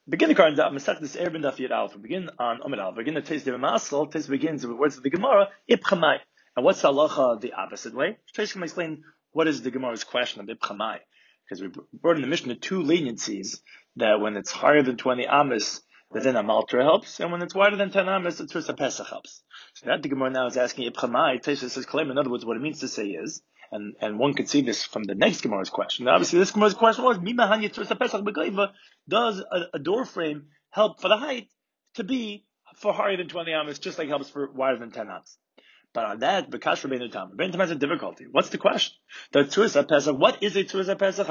Begin the current daf, Masechtas Eruvin daf Yud Aleph. Begin on Amud Aleph. Begin the Tais Masel. Tais begins with words of the Gemara. Ipchamai. And what's halacha the opposite way? Tais can explain what is the Gemara's question of Ipchamai, because we brought in the Mishnah two leniencies that when it's higher than 20 amis, that then a maltra helps, and when it's wider than 10 amis, the Tursa Pesach helps. So that the Gemara now is asking Ipchamai. Tais says claim. In other words, what it means to say is, and one could see this from the next Gemara's question. Now, obviously, this Gemara's question was, does a door frame help for the height to be for higher than 20 amas, just like it helps for wider than 10 amas? But on that, Bekash Rabbeinu Tam. Rabbeinu Tam has a difficulty. What's the question? The Tzursa Pesach, what is a Tzursa Pesach?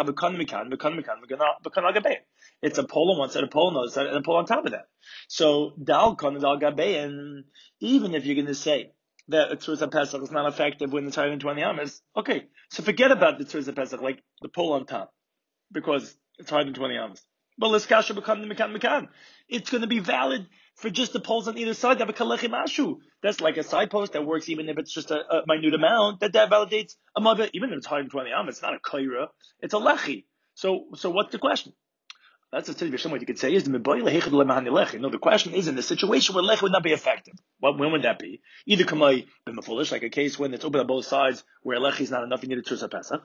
It's a pole on one side, a pole on the other side, and a pole on top of that. So, Dal Kon Dal Gabe, and even if you're going to say that a Tzursa Pesach is not effective when it's higher than 20 amas, okay, so forget about the Tzursa Pesach, like the pole on top, because it's higher than 20 amas. But l'skasha b'kan mekan. It's going to be valid for just the poles on either side. That's like a side post that works even if it's just a minute amount. That validates a mother, even if it's higher than 20 amas. It's not a kaira, it's a lechi. So what's the question? That's a situation what you could say is the no. The question is in the situation where lech would not be effective. When would that be? Either kamay b'mafulish, like a case when it's open on both sides where lech is not enough, you need a Tzursa Pesach,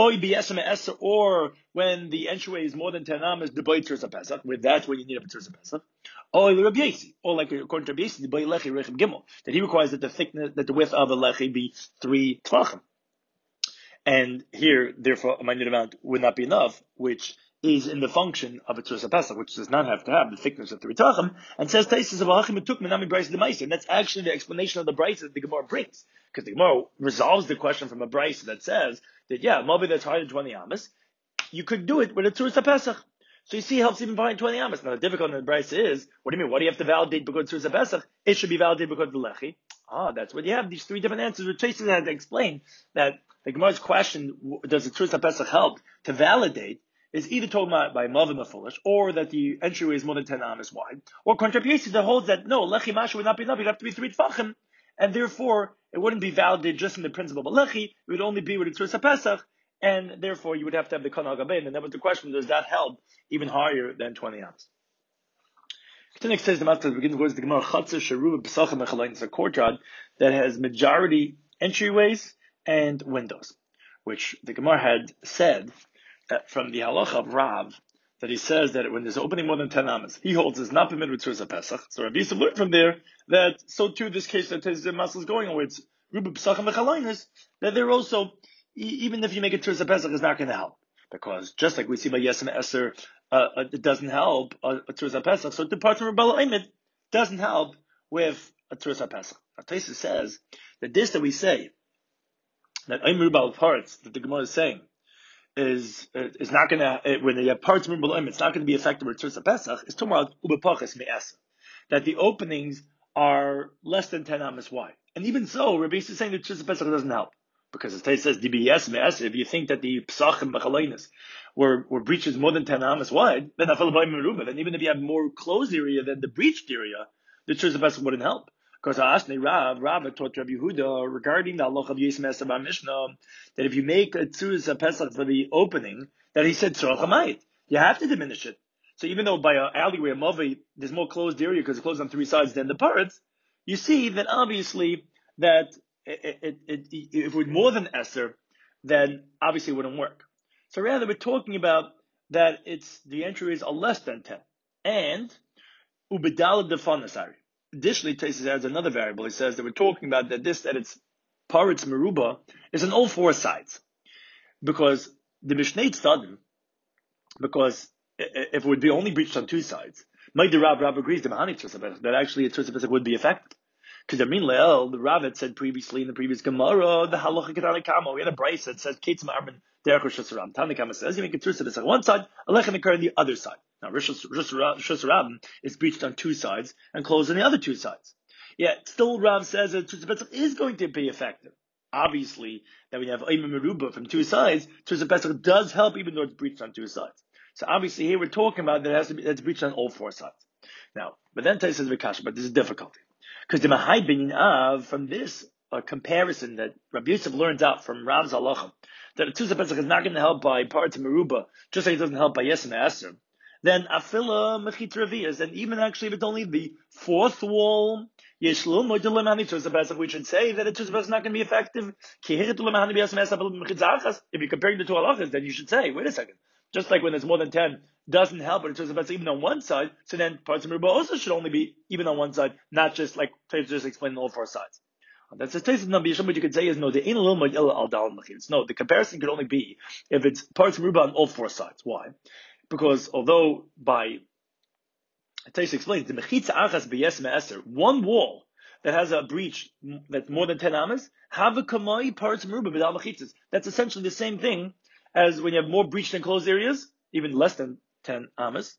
or when the entryway is more than 10 amas, the boy Tzursa Pesach. With that, when you need a Tzursa Pesach, or like according to Rabbi Yossi, the boy lechi rechem gimel, that he requires that the width of the lechi be 3 tvachim, and here therefore a minute amount would not be enough, which is in the function of a Tzursa Pesach, which does not have to have the thickness of 3 tachim, and says Taisus of Hachim Etuk Menami Brisa Demaisa, and that's actually the explanation of the Brisa that the Gemara brings, because the Gemara resolves the question from a Brisa that says that maybe that's higher than 20 amas, you could do it with a Tzursa Pesach. So you see, it helps even behind 20 amas. Now the difficulty in the Brisa is, what do you mean? What do you have to validate because of Tzursa Pesach? It should be validated because of the Lechi. That's what you have. These 3 different answers. Which Taisus had to explain that the Gemara's question, does the Tzursa Pesach help to validate, is either told by Mavim Mafulish, or that the entryway is more than 10 amas wide, or contribution that holds that no, lechi mashu would not be enough, it'd have to be 3 tfachim, and therefore it wouldn't be validated just in the principle of lechi, it would only be with a Tzursa Pesach, and therefore you would have to have the Kon HaGabein, and that was the question, does that help even higher than 20 amas? The next says the master begins with the Gemara Chatzah Sharuba Pesachim Echalain. It's a courtyard that has majority entryways and windows, which the Gemara had said from the halacha of Rav, that he says that when there's opening more than 10 amas, he holds is not permitted with Tzursa Pesach. So Rabbi Yosef learned from there that so too this case that the muscle is going on with Ruba Pesachim Echalainus, that they're also, even if you make a Tzursa Pesach, is not going to help. Because just like we see by Yes and Eser, it doesn't help a Tzursa Pesach. So the part from Rebbe Oimid doesn't help with a Tzursa Pesach. Now Taisa says that this that we say, that Oimid Rebbe parts, that the Gemara is saying, is not going to, when they have parts of it's not going to be effective with Tzursa Pesach, is tomorrow ubepachas me'esa, that the openings are less than 10 amas wide. And even so, Rabbi is saying that Tzursa Pesach doesn't help. Because it says DBS me'esa, if you think that the Pesachim B'chalainus were breaches more than 10 amas wide, then even if you have more closed area than the breached area, the Tzursa Pesach wouldn't help. Because Rav taught Rabbi Yehuda regarding the halacha of Yisem Esav Mishnah that if you make a Tzursa Pesach for the opening, that he said Tzorach HaMayit, you have to diminish it. So even though by an alleyway, a Mavi, there's more closed area because it's closed on 3 sides than the parts, you see that obviously that if it were more than Eser, then obviously it wouldn't work. So rather we're talking about that the entryways are less than 10. And Ubedal Defanasari. Additionally, Taisus adds another variable. He says that we're talking about that it's Paritz Meruba is on all 4 sides. Because the Mishnei Tzadim, because if it would be only breached on 2 sides, Rav agrees that actually a Tzursa Pesach would be effective. Because the Rav had said previously in the previous Gemara, the halacha Kama, we had a brayso that says Ketzim Arben Derech Rosh Hashanah. Tanakama says you make a Tzursa Pesach on one side, Alechem occur on the other side. Now Rosh Hashanah is breached on 2 sides and closed on the other 2 sides. Yet still Rav says that Tzursa Pesach is going to be effective. Obviously, that when you have Oimim Meruba from 2 sides, Tzursa Pesach does help even though it's breached on 2 sides. So obviously here we're talking about that it's breached on all 4 sides. Now, but then Tais says Vikash, but this is difficulty. Because the Mahai Binyan Av, from this comparison that Rabbi Yosef learns out from Rav's halacha, that a Tzursa Pesach is not going to help by parts of Meruba, just like it doesn't help by Yes and Eser. then afila mechit revias, and even actually if it's only the fourth wall, we should say that a Tusabas is not going to be effective. If you're comparing the two halachas, then you should say, wait a second, just like when there's more than 10, doesn't help, but a Tusabas even on one side, so then parts of Merubah also should only be even on one side, not just like just explain all four sides. That's a taste of Nabi Yisham. What you could say is no, the no, the comparison could only be if it's parts of Merubah on all four sides. Why? Because although by Taisa explains the mechitza achas b'yes me'eser, one wall that has a breach that's more than 10 amas, have a kamai parts merubah b'dal mechitzas. That's essentially the same thing as when you have more breached and closed areas, even less than 10 amas.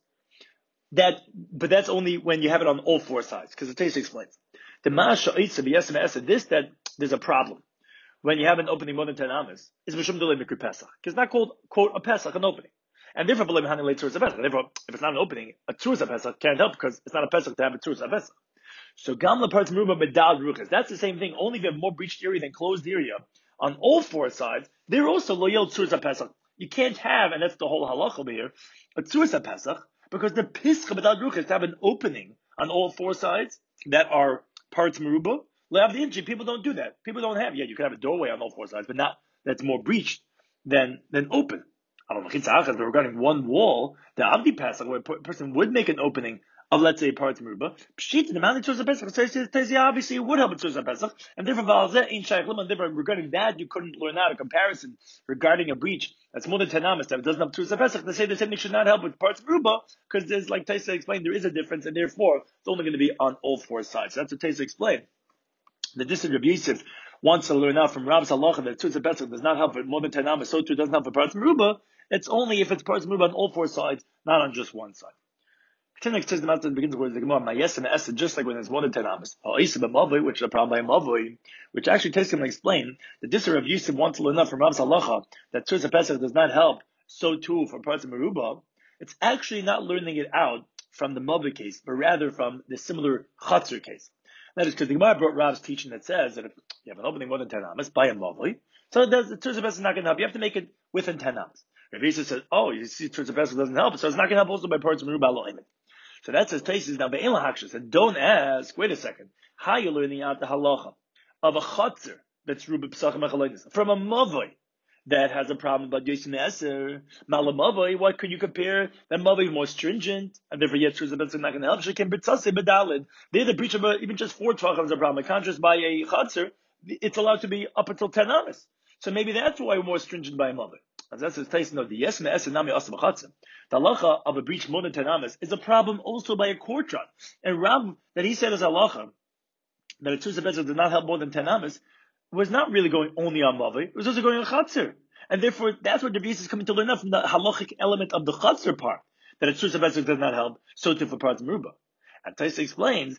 But that's only when you have it on all four sides, because the Taisa explains the ma'asha itza b'yes me'eser. This that there's a problem when you have an opening more than 10 amas is mishum delay mikri pesach, because it's not called quote a pesach, an opening. And therefore, therefore, if it's not an opening, a Tzurus HaPesach can't help because it's not a Pesach to have a Tzurus HaPesach. So Gamla parts Merubah Medal Ruchas. That's the same thing. Only if you have more breached area than closed area on all four sides, they're also loyal Tzurus HaPesach. You can't have, and that's the whole halach over here, a Tzurus HaPesach, because the Pischa Medal Ruchas to have an opening on all four sides that are parts Merubah. Le'av the inchi, people don't do that. People don't have, you can have a doorway on all four sides, but not that's more breached than open. But regarding one wall, the Avdi Pesach, where a person would make an opening of, let's say, parts Merubah, Pshit, the man Tzurus Pesach says, obviously it would help with Tzurus Pesach, and therefore, regarding that, you couldn't learn out a comparison regarding a breach that's more than 10 amas that doesn't have Tzurus Pesach. They say the same thing should not help with parts Merubah, because there's, like Taisa explained, there is a difference, and therefore, it's only going to be on all four sides. So that's what Taisa explained. The distant Rabbi Yosef wants to learn out from Rab's halacha that Tzurus Pesach does not help for more than 10 amas, so too doesn't help for parts Merubah. It's only if it's parts Merubah on all four sides, not on just one side. Continuing says the master begins with the Gemara, just like when there's more than 10 amas. Which is a problem by Mavoi, which actually takes him to explain that this Rav Yosef wants to learn out from Rab's halacha that Tzurus Pesach does not help, so too for parts of Merubah. It's actually not learning it out from the Mavoi case, but rather from the similar Chatzar case. That is because the Gemara brought Rav's teaching that says that if you have an opening more than 10 amas by a Mavoi, so the Tzurus Pesach is not going to help. You have to make it within 10 amas. Rav Yosef says, you see, Tzurus Pesach doesn't help, so it's not going to help also by parts of Merubah Lo'emet. So that's his thesis. Now, Be'en Lahakshas, and don't ask, wait a second, how are you learning out the halacha of a chatzir that's Ruba Pesachim Echalonis from a Mavoi that has a problem about Yosim Eser, Mala Mavoi, what could you compare? That Mavoi is more stringent, and therefore yet Tzurus Pesach not going to help. Shekin B'tzasei B'dalid. They're the breach of even just 4 tvachim is a problem. In contrast, by a chatzir, it's allowed to be up until 10 amas. So maybe that's why we're more stringent by a Mavoi. As that's his taste of the Yesna Eser Nami Asa B'chatzim. The halacha of a breach more than 10 amas is a problem also by a kortran. And Rab, that he said as halacha, that a Tzurus Pesach did not help more than 10 amas, was not really going only on Mavoi, it was also going on Chatzir. And therefore, that's what the Rebbe is coming to learn from the halachic element of the Chatzir part, that a Tzurus Pesach does not help, so too for parts of Merubah. And Taisa explains,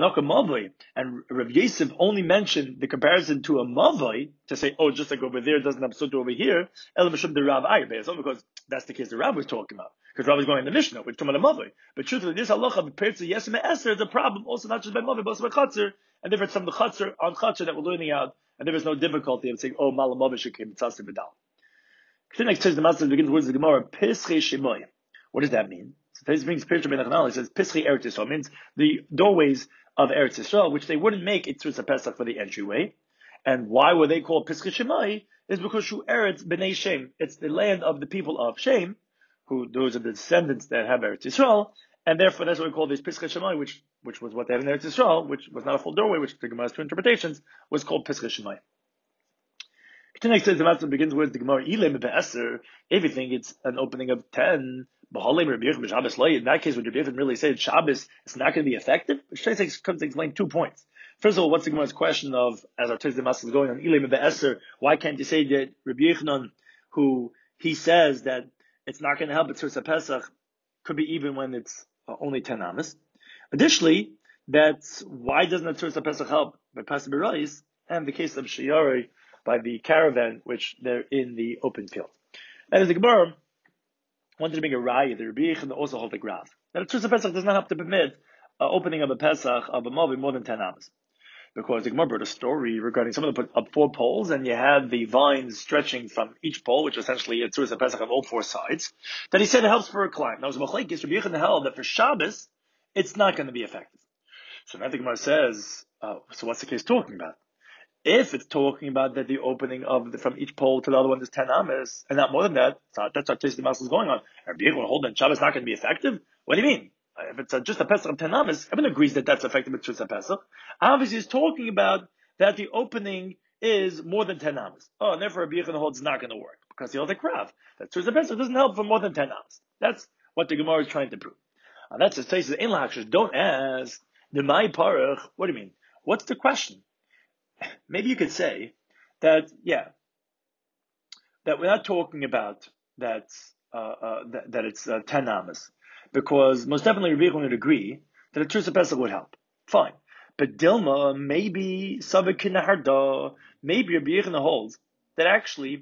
and Rav Yosef only mentioned the comparison to a Mavoi to say, just like over there doesn't have so over here, because that's the case the Rav was talking about. Because Rav was going in the Mishnah, which talking about a Mavoi. But truthfully, this halacha of Pertz Yesem Eser is a problem, also not just by Mavoi, but also by Chatzir, and therefore it's from the Chatzir on Chatzir that we're learning out, and there is no difficulty in saying, Mala Mavoi Shekim Tzasir B'dal. Next says the Master begins with the Gemara, Pesche Shemoy. What does that mean? So this brings Pirkei Ben Nachanal. It says Pischi Eretz Yisrael, means the doorways of Eretz Yisrael, which they wouldn't make it Tzurus Pesach for the entryway. And why were they called Pischi Shemai? Is because Shu Eretz B'nei Shem. It's the land of the people of Shem, who those are the descendants that have Eretz Yisrael, and therefore that's what we call this Pischi Shemai, which was what they had in Eretz Yisrael, which was not a full doorway, which the Gemara has two interpretations, was called Pischi Shemai. Next says the Master begins with the Gemara Ilem Be'eser. Everything it's an opening of 10. In that case, would Rabbi Yechon really say Shabbos is not going to be effective? Which comes to explain 2 points. First of all, what's the Gemara's question of, as our Tuesday Master is going on, Ilem Be'eser, why can't you say that Rabbi Yechon, who he says that it's not going to help at Tzurus Pesach, could be even when it's only 10 amas? Additionally, that's why doesn't the Tzurus Pesach help by Pesach B'Rayis, and the case of Shiyari by the caravan, which they're in the open field. And as the Gemara wanted to make a raya, the Rabbi Yechon also hold the graph that a Tzurus Pesach does not have to permit opening of a Pesach of a Mavoi more than 10 amas. Because the Gemara brought a story regarding someone that put up 4 poles, and you had the vines stretching from each pole, which essentially a Tzuras HaPesach on all 4 sides, that he said it helps for a climb. Now, it was Machlekes, Rabbi Yochanan held that for Shabbos, it's not going to be effective. So now the Gemara says, so what's the case talking about? If it's talking about that the opening of from each pole to the other one is 10 amas, and not more than that, that's how Taste the Mouse is going on. Rabbi Yochanan hold that Shabbos not going to be effective? What do you mean? If it's just a Pesach of 10 amas, everyone agrees that that's effective with Tzuras Pesach. Obviously, it's talking about that the opening is more than 10 amas. Oh, and therefore Rabbi Yochanan holds it's not going to work because he holds like Rav. That Tzuras Pesach doesn't help for more than 10 amas. That's what the Gemara is trying to prove. And that's the Taste in Lachash. Don't ask the Mai Parach. What do you mean? What's the question? Maybe you could say that that we're not talking about that it's 10 amas. Because most definitely Rabbi Yochanan would agree that a Tzuras Pesach would help. Fine. But Dilma, maybe Sabek Naharda, maybe Rabbi Yochanan holds that actually,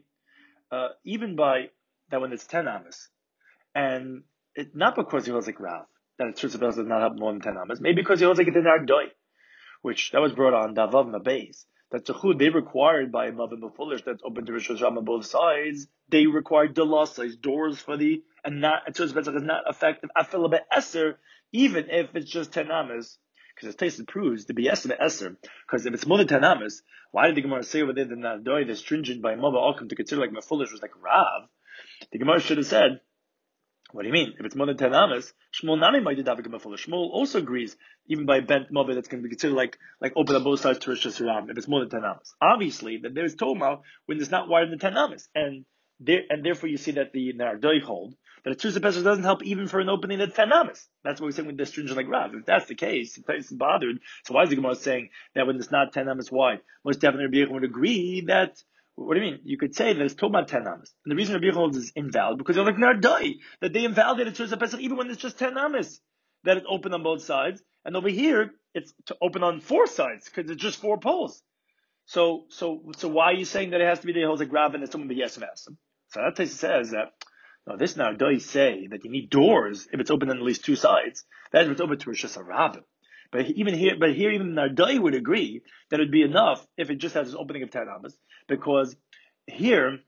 even by that when it's 10 amas, and it, not because he holds like Rav, that a Tzuras Pesach does not help more than 10 amas, maybe because he holds like a Dinar Doi, which that was brought on Davav Mabeis. That Tzachud, they required by Mavim Befulish that's open to Rosh Hashanah on both sides, they required size doors for the, and not, Tzuras Pesach is not effective, Afil Be'eser, even if it's just 10 amas, because as Taisid proves, to be Eser Be'eser, because if it's more than 10 amas, why did the Gemara say over there that Nadoi, the stringent by Mavim Alkim to consider like Mefulish was like Rav? The Gemara should have said, what do you mean? If it's more than 10 amas, Shmuel Nami might do Davik Mefulish. Shmuel also agrees, even by bent Mavim, that's going to be considered like open on both sides to Rosh Hashanah, if it's more than 10 amas. Obviously, that there's Toma when it's not wider than 10 amas. And therefore you see that the Nardoi hold, that a Tzuras Pesach doesn't help even for an opening that's 10 amas. That's what we're saying with the stringent like Rav. If that's the case, if it's bothered, so why is the Gemara saying that when it's not 10 amas wide? Most definitely Rabbi Yochanan would agree that, what do you mean? You could say that it's talking about 10 amas. And the reason Rabbi Yochanan holds is invalid, because they're like Nardoi, that they invalidated Tzuras Pesach even when it's just 10 amas, that it's open on both sides. And over here, it's to open on 4 sides, because it's just 4 poles. So why are you saying that it has to be the holds like Rav and it's someone be yes of Asim? So that Taisa says that, no, this now does say that you need doors if it's open on at least 2 sides. That is, if it's open to Rosh Hashanah. But even here Nardai would agree that it would be enough if it just has this opening of 10 amas, because here,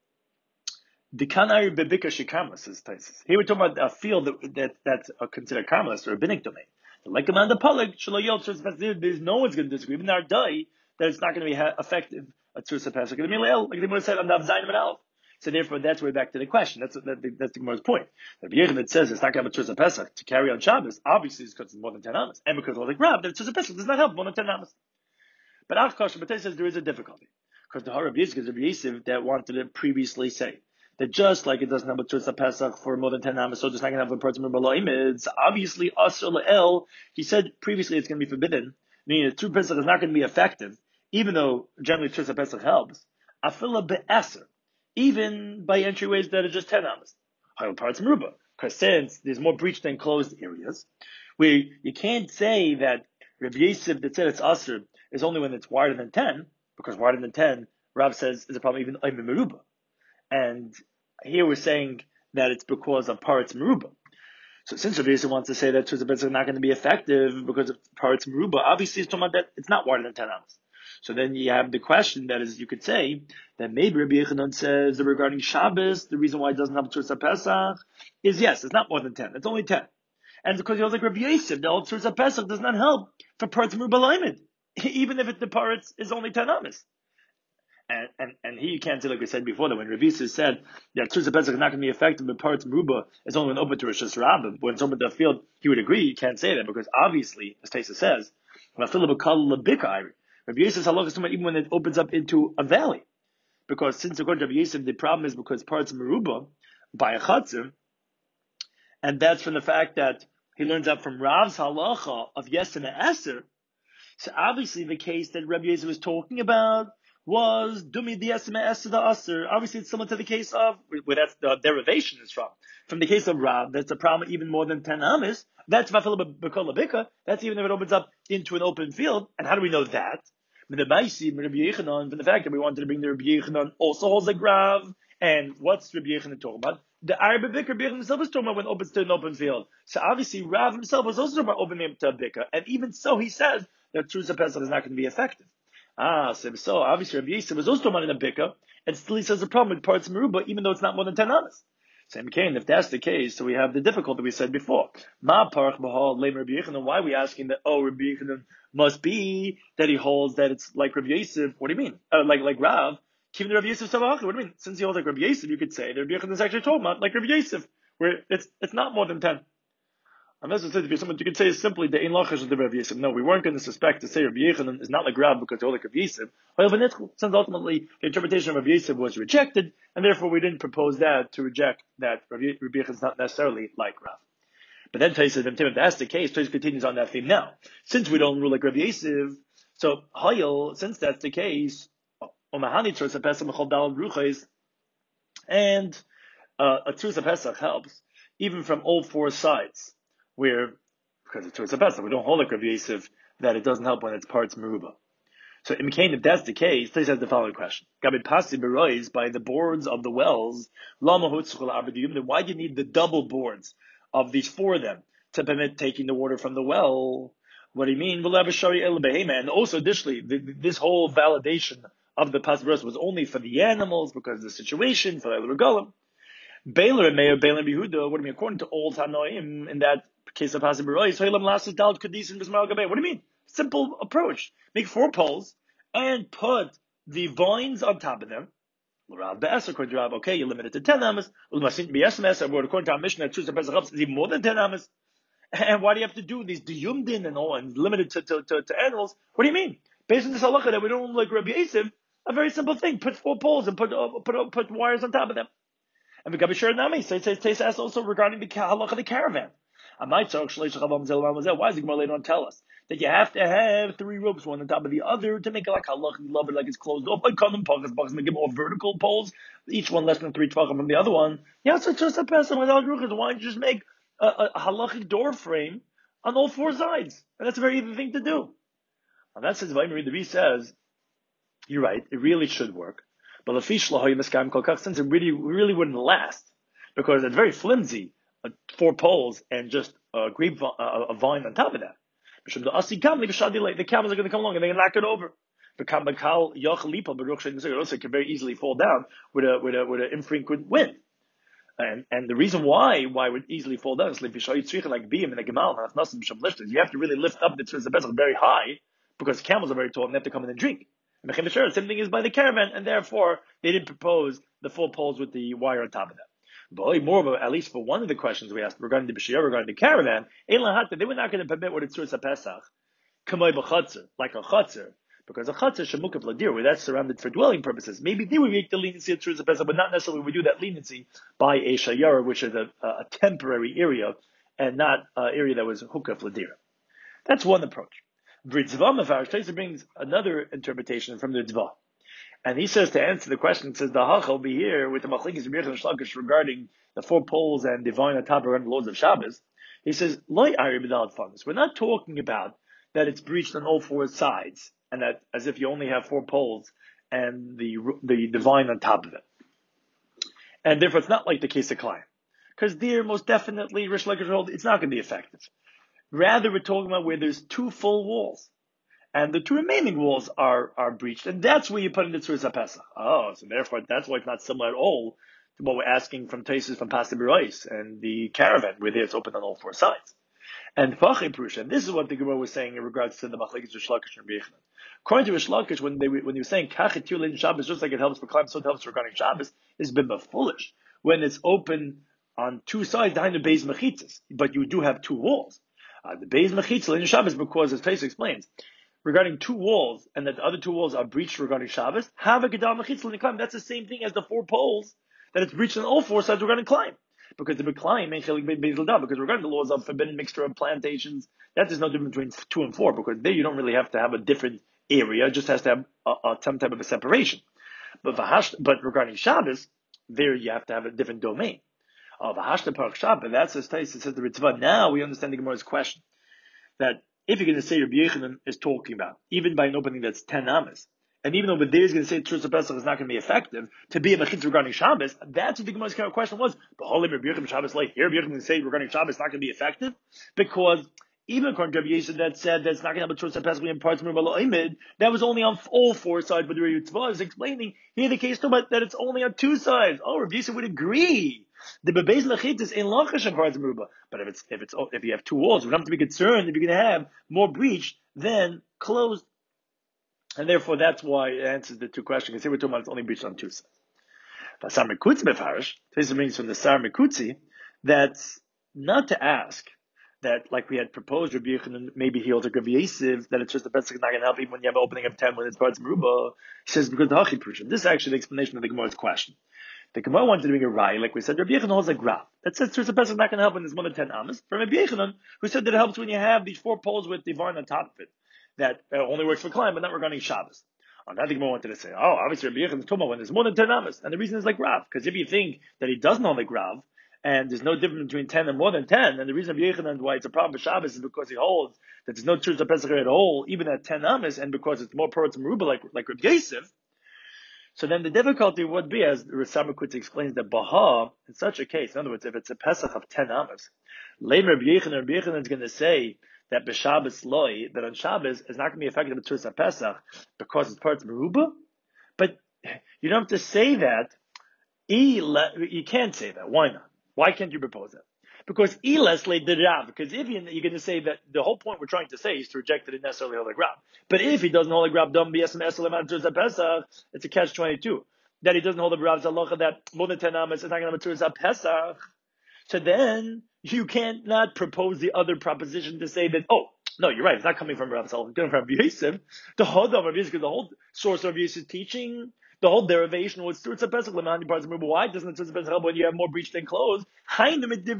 the Kanai Bebika Shikamas is Taisis. Here we're talking about a field that's considered Karmelis or a rabbinic domain. Like Amanda Pollack, there's no one's going to disagree. Even Nardai, that it's not going to be effective at Tzuras Pesach. Like the Gemara said on the Zayin and Alf. So therefore, that's way back to the question. That's the Gemara's point. The Rabbi that says it's not going to have a Tzuras Pesach to carry on Shabbos, obviously it's because it's more than 10 amas, and because like Rav, that Tzuras Pesach does not help more than 10 amas. But Achkash B'tei says there is a difficulty, because the Harav Yisrael is Rabbi Yisrael that wanted to previously say that just like it doesn't have a Tzuras Pesach for more than 10 amas, so it's not going to have a person It's obviously Asr Le'el. He said previously it's going to be forbidden, meaning the Tzuras Pesach is not going to be effective, even though generally Tzuras Pesach helps. Afila Be'eser, even by entryways that are just 10 amas. Parts Meruba, because since there's more breached than closed areas, where you can't say that Rabbi Yisrael that said it's Asr is only when it's wider than 10, because wider than 10, Rav says is a problem even Meruba. And here we're saying that it's because of Paretz Meruba. So since Rabbi Yisrael wants to say that Tzuras Pesach is not going to be effective because of Paretz Meruba, obviously it's talking about that it's not wider than 10 amas. So then you have the question that is, you could say that maybe Rabbi Yochanan says that regarding Shabbos, the reason why it doesn't have Tzuras Pesach is yes, it's not more than 10, it's only 10. And because he was like Rabbi Yosef, the old Tzuras Pesach does not help for Paretz Meruba Laimed, even if the Paretz is only 10 amas. And here you can't say, like we said before, that when Rabbi Yisrael said that Tzuras Pesach is not going to be effective, but Paretz Meruba is only when open to Rosh Hashanah, when it's open to the field, he would agree. You can't say that because obviously, as Taisa says, Rabbi Yisrael's halach is even when it opens up into a valley, because since according to Rabbi Yisrael, the problem is because Paretz Meruba by a chatzir, and that's from the fact that he learns out from Rav's halacha of yes and eser. So obviously, the case that Rabbi Yisrael was talking about was Dumi the Esma Es the Aser. Obviously, it's similar to the case of where that's the derivation is from. From the case of Rav, that's a problem even more than 10 amas. That's Vafil B'Kol Bika. That's even if it opens up into an open field. And how do we know that? From the Maisi, Rabbi Yochanan, from the fact that we wanted to bring the Rabbi Yochanan also holds like Rav. And what's Rabbi Yochanan talking about? the Arab Bikr, Rabbi Yechon himself was talking about when opens to an open field. So obviously Rav himself was also talking about opening to a Bikr. And even so, he says that Trusa Pesach is not going to be effective. So obviously Rabbi Yisrael was also talking about in a Bikr, and still he says a problem with parts of Meruba, even though it's not more than 10 amas. Same case, if that's the case, so we have the difficulty we said before. Ma parach b'hal leim Rabbi Yechanan. Why are we asking that? Oh, Rabbi Yechanan must be that he holds that it's like Rabbi Yosef. What do you mean? Like Rav? Even Rabbi Yosef Savach. What do you mean? Since he holds like Rabbi Yosef, you could say that Rabbi Yechanan is actually talking about like Rabbi Yosef, where it's not more than 10. Unless it says to be someone, you could say simply the ein lachash of the Rabbi Yosef. No, we weren't going to suspect to say Rabbi Yechanan is not like Rav because he holds like Rabbi Yosef. Since ultimately the interpretation of Rabbi Yosef was rejected, and therefore we didn't propose that to reject that Rabbi Yechanan is not necessarily like Rav. But then Tais says, if that's the case, Tais continues on that theme now. Since we don't rule like Rabbi Yosef, so Hayel, since that's the case, Omahani Trusa Pesach Mechol Dal Ruchais, and a Trusa Pesach helps even from all four sides. Where, because it's Trusa Pesach, we don't hold like Rabbi Yosef that it doesn't help when it's parts Meruba. So in Mekain, if that's the case, please ask the following question. Gabi Pasi Berois, by the boards of the wells, Lama Hutzchul Abediyum, then why do you need the double boards of these four of them to permit taking the water from the well? What do you mean? And also additionally, this whole validation of the Pasi Berois was only for the animals because of the situation, for the Regalim. Baylor and Mayor Baylor and Yehuda, what do you mean? According to all Tanoim, in that case of Pasi Berois, what do you mean? Simple approach. Make 4 poles and put the vines on top of them. Okay, you limit it to 10 amas. According to our mission, that is even more than 10 amas. And why do you have to do these diyumdin and all and limit it to animals? What do you mean? Based on this halacha that we don't like Rabbi Yosef, a very simple thing: put 4 poles and put wires on top of them. And we got to be sure Nami. So it says also regarding the halacha of the caravan. Why is the Gemara later on tell us that you have to have 3 ropes, one on top of the other, to make it like halach, love it like it's closed off, like kadam pagas, make it more vertical poles, each one less than 3 tvachim from the other one. Yeah, so just a person without ruchas. Why don't you just make a halachic door frame on all 4 sides? And that's a very easy thing to do. And that says, the Ri says, you're right, it really should work. But since it really wouldn't last, because it's very flimsy, 4 poles and just a vine on top of that. The camels are going to come along and they're going to knock it over. It can very easily fall down with an infrequent wind. And the reason why it would easily fall down is like beam in the Gemal, you have to really lift up the Tzvah very high because camels are very tall and they have to come in and drink. And the same thing is by the caravan, and therefore they didn't propose the 4 poles with the wire on top of them. But moreover, at least for one of the questions we asked regarding the B'shiyah, regarding the caravan, they were not going to permit what it's Tzursa Pesach, like a Chatzar, because a Chatzar Shemukaf Ladir, where that's surrounded for dwelling purposes. Maybe they would make the leniency of Tzursa Pesach, but not necessarily would do that leniency by a Shayara, which is a temporary area, and not an area that was Hukaf Ladir. That's one approach. Britzvah Mefarsh brings another interpretation from the Dva. And he says, to answer the question, it says the hach will be here with the machlekes Rabbi Yechon and Shlakish regarding the 4 poles and divine on top around the laws of Shabbos. He says, Loi Ari B'dalat Fagus. We're not talking about that it's breached on all 4 sides, and that as if you only have 4 poles and the divine on top of it. And therefore, it's not like the case of Klein. Because there, most definitely, Rish Lakish hold, it's not going to be effective. Rather, we're talking about where there's 2 full walls. And the 2 remaining walls are breached. And that's where you put in the Tzursa Pesach. Oh, so therefore, that's why it's not similar at all to what we're asking from Taisus from Pasi Berois and the caravan, where there it's open on all 4 sides. And Fachi Prusha, and this is what the Gemara was saying in regards to the Machlekes Rish Lakish and Rabbi Yechon. According to Rish Lakish, when they were saying Kachet Yulin Shabbos, just like it helps for climb, so it helps regarding Shabbos, is bimba foolish. When it's open on 2 sides, behind the Beis Mechitzas, but you do have 2 walls. The Beis Mechitzas in Shabbos, because as Taisus explains, regarding 2 walls, and that the other 2 walls are breached regarding Shabbos, have a Gedal Mechitzal in the climb. That's the same thing as the 4 poles, that it's breached on all 4 sides regarding climb. Because the Beklayim ain't Chelik Beis L'Dam, because regarding the laws of forbidden mixture of plantations, that is no different between 2 and 4, because there you don't really have to have a different area, it just has to have some type of a separation. But regarding Shabbos, there you have to have a different domain. V'hashta Parach Shabbos, that says the Ritzvah. Now we understand the Gemara's question. That if you're going to say Rabbi Yechanan is talking about, even by an opening that's 10 amas, and even though the day is going to say Tzurza Pesach is not going to be effective to be a mechitza regarding Shabbos, that's what the Gemara's question was. The holy Rabbi Yochanan Shabbos like here, Rabbi Yochanan say regarding Shabbos not going to be effective because even according to Rabbi Yisrael that said that's not going to have a Tzurza Pesach in parts of Imid, that was only on all four sides. But the Rabbi Yitzvah is explaining here the case too, but that it's only on two sides. Oh, Rabbi Yisrael would agree. The bebeis mechitzas in lachash and parts of meruba, but if you have two walls, we don't have to be concerned if you're going to have more breached than closed. And therefore, that's why it answers the two questions. Because here we're talking about it's only breached on two sides. Sar Mekutzi befarish, this brings from the Sar Mekutzi, that's not to ask that, like we had proposed, Rabbi Yochanan, maybe he holds a Rabbi Yosef, that it's just the best is not going to help even when you have an opening of 10 when it's parts of Meruba. He says, because the Hachi Prusha. This is actually the explanation of the Gemara's question. The Gemara wanted to bring a Rai, like we said, Rabbi Yochanan holds a graph. That says the best is not going to help when there's more than 10 amas. From Rabbi Yochanan, who said that it helps when you have these four poles with the varn on top of it. That only works for climb, but not regarding Shabbos. On that, the Gemara wanted to say, oh, obviously Rabbi Yochanan is talking about when there's more than 10 amas. And the reason is like Rav, because if you think that he doesn't hold like Rav, and there's no difference between 10 and more than 10, and the reason Rabbi Yochanan why it's a problem for Shabbos is because he holds that there's no Tzurza Pesach at all, even at 10 amas, and because it's more Peretz Meruba like Rabbi Yosef. So then the difficulty would be, as the Sar Mekutzi explains, that Baha, in such a case, in other words, if it's a Pesach of 10 amas, later Rabbi Yochanan is going to say that b'Shabbos loy, that on Shabbos is not going to be effective with Tzurza Pesach because it's parts Meruba. But you don't have to say that. You can't say that. Why not? Why can't you propose that? Because Leslie did Rav. Because if you're going to say that the whole point we're trying to say is to reject it in necessarily hold like Rav. But if he doesn't hold like Rav, it's a catch-22. That he doesn't hold the Rav's halacha that more than 10 amas is not going to have a Tzurza Pesach. So then you can't not propose the other proposition to say that, oh, no, you're right, it's not coming from Rav Salom, it's coming from Rabbi Yosef. The whole of Rabbi Yosef, because the whole source of Rabbi Yosef's teaching, the whole derivation was Tzurza Pesach, why doesn't Tzurza Pesach help when you have more breach than closed? It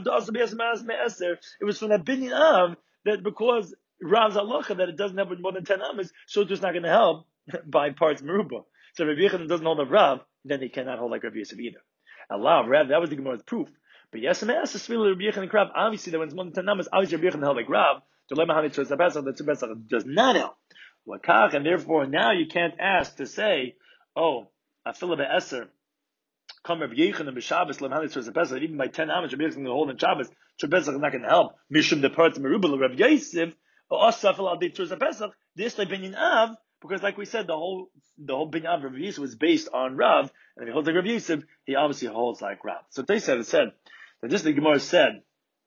was from that binyan of that because Rav's halacha that it doesn't have more than 10 amas, so it's just not going to help by parts meruba. So Rabbi Yochanan doesn't hold a Rav, then he cannot hold like Rabbi Yosef either. Allah, Rav, that was the Gemara's proof. But yes, Rabbi Yochanan Krav, obviously that when it's more than 10 amas, obviously Rabbi Yochanan held like Rav, the Tzurza Pesach does not help. And therefore now you can't ask to say, oh, Afila be'eser, come Rabbi Yochanan b'Shabbos lemhani Tzurza Pesach, even by 10 amas, Rabbi Yochanan will hold in Shabbos, Tzurza Pesach is not going to help. Mishum the parts Meruba Rabbi Yosef, or Asafil al Tzurza Pesach, this opinion of, because like we said, the whole binyan of Rabbi Yosef was based on Rav, and if he holds like Rabbi Yosef, he obviously holds like Rav. So they said that this the Gemara said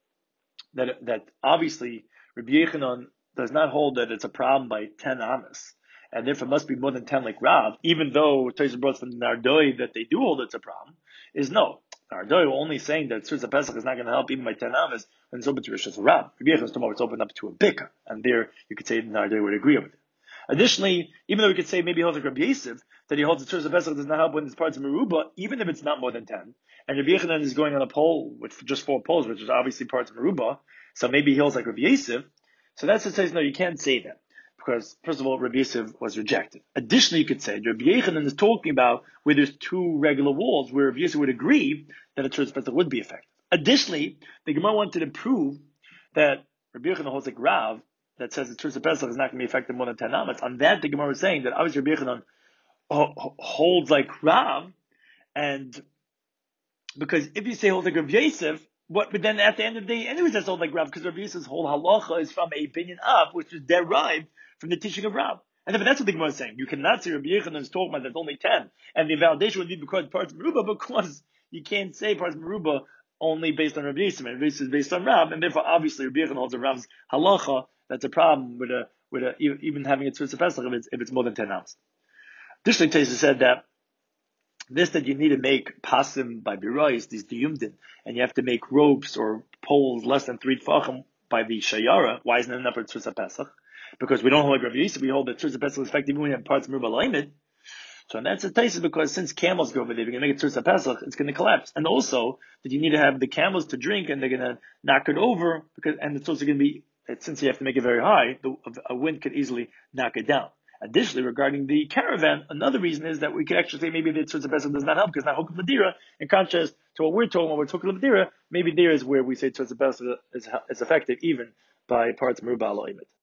that obviously Rabbi Yochanan does not hold that it's a problem by 10 amas, and therefore must be more than 10 like Rav, even though Tosfos brought from Nardoi that they do hold it's a problem, is no. Nardoi only saying that Tzurza Pesach is not going to help even by 10 amas when it's open to Rishos Rav. Rabbi Yochanan's tomorrow it's opened up to a bika, and there you could say Nardoi would agree with it. Additionally, even though we could say maybe he holds like Rabbi Yosef, that he holds the Tzurza Pesach does not help when it's parts of Meruba, even if it's not more than 10, and Rabbi Yochanan is going on a pole with just 4 poles, which is obviously parts of Meruba, so maybe he holds like Rabbi Yosef. So that's what says, no, you can't say that. Because, first of all, Rabbi Yosef was rejected. Additionally, you could say, Rabbi Yochanan is talking about where there's 2 regular walls, where Rabbi Yosef would agree that a Tzurza Pesach would be effective. Additionally, the Gemara wanted to prove that Rabbi Yochanan holds like Rav, that says the Tzurza Pesach is not going to be effective more than 10 amas. On that, the Gemara was saying that obviously Rabbi Yochanan holds like Rav, and because if you say holds like Rabbi Yosef, but then at the end of the day, anyways, that's hold like Rav, because Rabbi Yosef's whole halacha is from a binyan of, which is derived from the teaching of Rav. And that's what the Gemara is saying. You cannot say Rabbi Yochanan is talking about that's only 10, and the validation would be because parts of Meruba, because you can't say parts of Meruba only based on Rabbi Yosef, and Rabbi Yosef is based on Rav, and therefore obviously Rabbi Yochanan holds a Rav's halacha. That's a problem with even having a Tzurza Pesach if it's more than 10 ounces. Additionally, Tosfos said that you need to make pasim by birais, these diyumdin, and you have to make ropes or poles less than 3 tfachim by the shayara. Why isn't it enough for Tzurza Pesach? Because we don't hold like Rabbi Yosef, we hold that Tzurza Pesach is effective even when you have parts of Meruba Lamed. So that's a Tosfos because since camels go over there, if you're going to make a Tzurza Pesach, it's going to collapse. And also that you need to have the camels to drink, and they're going to knock it over, and it's also going to be, since you have to make it very high, a wind could easily knock it down. Additionally, regarding the caravan, another reason is that we could actually say maybe the Tzurza Pesach does not help because it's not Hokum Ladira. In contrast to what we're talking about, we're talking Ladira, maybe there is where we say Tzurza Pesach is effective even by parts of Meruba Al